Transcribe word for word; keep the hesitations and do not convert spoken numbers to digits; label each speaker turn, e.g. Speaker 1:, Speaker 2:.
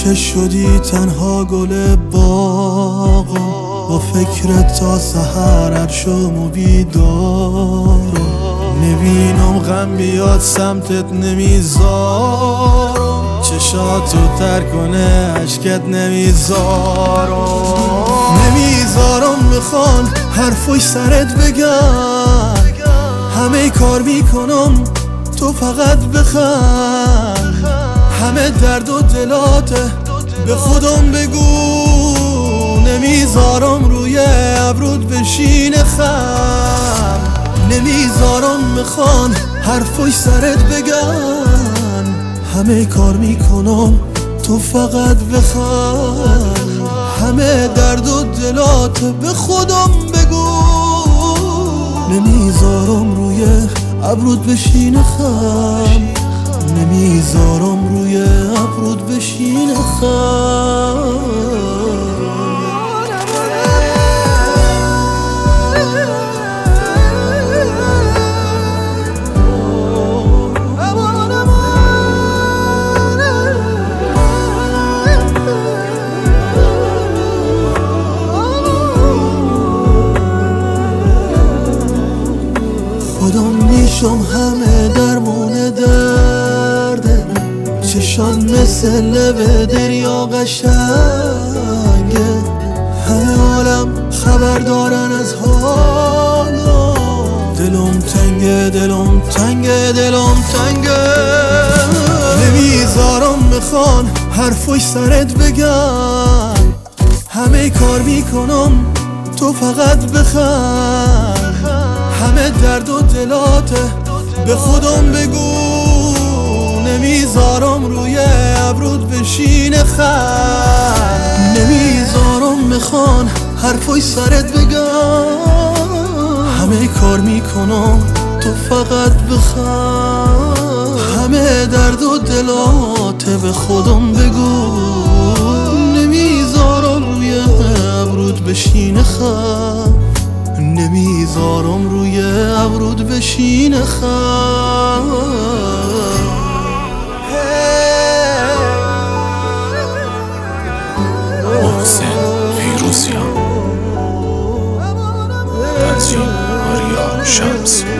Speaker 1: که شدی تنها گل باغم، با فکرت تا سحر هر شام و بیدارم. نبینم غم بیاد سمتت نمیذارم، چشاتو تر کنه عشقت نمیذارم. نمیذارم بخوان حرفوی سرت بگن، همه کار میکنم تو فقط بخند. همه درد و دلاته به خودم بگو، نمیذارم روی ابرود بشینه خم. نمیذارم بخوان حرفوی سرت بگن، همه کار میکنم تو فقط بخند. همه درد و دلات به خودم بگو، نمیذارم روی ابرود بشینه خم. نمیذارم روی ابرود بشینه خم. خودم میشم همه درمون درده، چشان مثل لب دریا قشنگه. همه عالم خبر دارن از حالم، دلم تنگه دلم تنگه دلم تنگه. نمیذارم بخوان حرفوی سرت بگن، همه کار میکنم تو فقط بخند. همه درد و دلاته به خودم بگو، نمیذارم روی ابرود بشینه خم. نمیذارم بخوان حرفوی سرت بگن، همه کار میکنم تو فقط بخند. همه درد و دلاته به خودم بگو، نمیذارم روی ابرود بشینه خم. نمیذارم روی ابرود بشینه خم.
Speaker 2: محسن فیروزیان، تنظیم آریا شمس.